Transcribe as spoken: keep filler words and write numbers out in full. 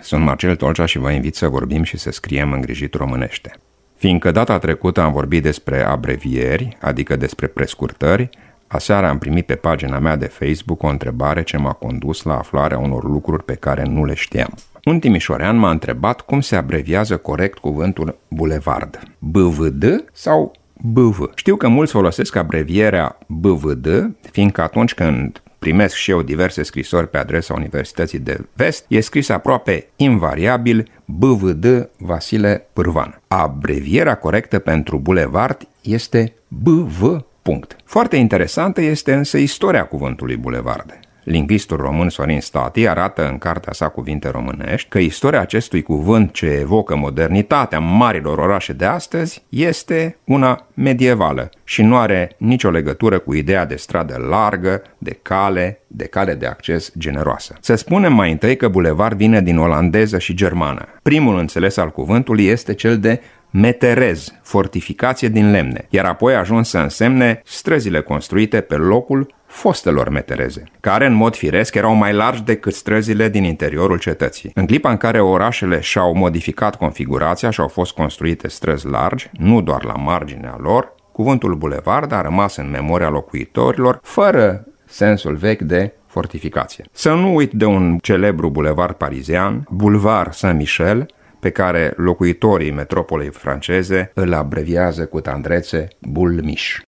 Sunt Marcel Tolcea și vă invit să vorbim și să scriem în îngrijit românește. Fiindcă data trecută am vorbit despre abrevieri, adică despre prescurtări, aseară am primit pe pagina mea de Facebook o întrebare ce m-a condus la aflarea unor lucruri pe care nu le știam. Un timișorean m-a întrebat cum se abreviază corect cuvântul bulevard. B V D sau B V? Știu că mulți folosesc abrevierea B V D, fiindcă atunci când primesc și eu diverse scrisori pe adresa Universității de Vest, e scris aproape invariabil B V D Vasile Pârvan. Abrevierea corectă pentru bulevard este B V. Punct. Foarte interesantă este însă istoria cuvântului bulevard. Lingvistul român Sorin Stati arată în cartea sa Cuvinte românești că istoria acestui cuvânt ce evocă modernitatea marilor orașe de astăzi este una medievală și nu are nicio legătură cu ideea de stradă largă, de cale, de cale de acces generoasă. Să spunem mai întâi că bulevard vine din olandeză și germană. Primul înțeles al cuvântului este cel de meterez, fortificație din lemne, iar apoi a ajuns să însemne străzile construite pe locul fostelor metereze, care în mod firesc erau mai largi decât străzile din interiorul cetății. În clipa în care orașele și-au modificat configurația și au fost construite străzi largi, nu doar la marginea lor, cuvântul bulevard a rămas în memoria locuitorilor fără sensul vechi de fortificație. Să nu uit de un celebru bulevard parizian, Boulevard Saint-Michel, pe care locuitorii metropolei franceze îl abreviază cu tandrețe Bulmiș.